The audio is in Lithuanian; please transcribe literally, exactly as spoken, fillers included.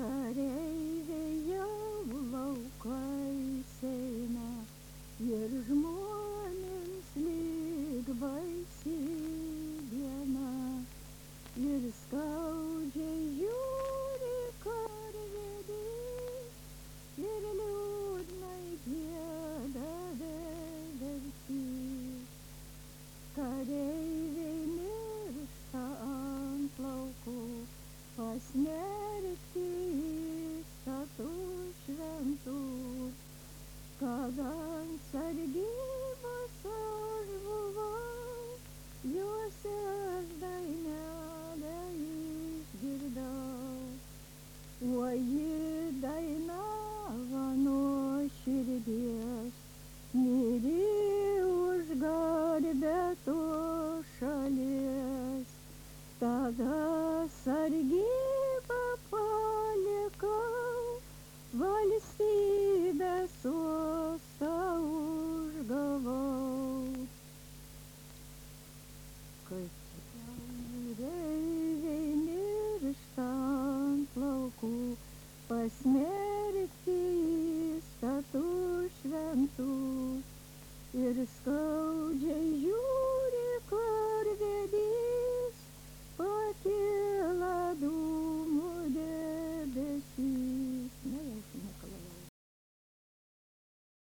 Kareiviai jau laukais eina ir žmonėms lyg baisi diena ir skaudžiai žiūri karvedys ir liūdnai gieda vieversys. Kareiviai miršta ant laukų, pasmerkti įstatų šventų, kad ant sargybos aš buvau, juose aš dainelę išgirdau. O ji dainavo nuo širdies, mirė už garbę tos šalies. Tada sargybą palikau, valstybės sostą užgavau. Kai jūreiviai miršta ant laukų, pasmerkti įstatų šventų ir skaudžiai žiūri